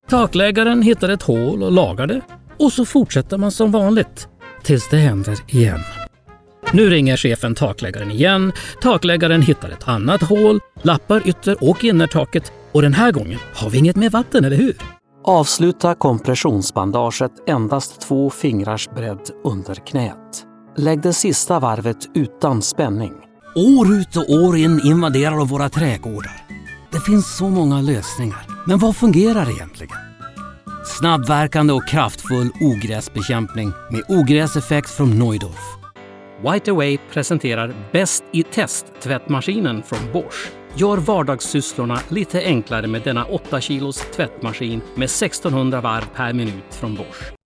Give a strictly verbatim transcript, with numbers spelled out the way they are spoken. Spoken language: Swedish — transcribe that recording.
Takläggaren hittar ett hål och lagar det. Och så fortsätter man som vanligt. Tills det händer igen. Nu ringer chefen takläggaren igen. Takläggaren hittar ett annat hål, lappar ytter- och innertaket. Och den här gången har vi inget med vatten, eller hur? Avsluta kompressionsbandaget endast två fingrars bredd under knät. Lägg det sista varvet utan spänning. År ut och år in invaderar de våra trädgårdar. Det finns så många lösningar. Men vad fungerar egentligen? Snabbverkande och kraftfull ogräsbekämpning med ogräseffekt från Neudorf. White Away presenterar Bäst i test tvättmaskinen från Bosch. Gör vardagssysslorna lite enklare med denna åtta kilos tvättmaskin med sextonhundra varv per minut från Bosch.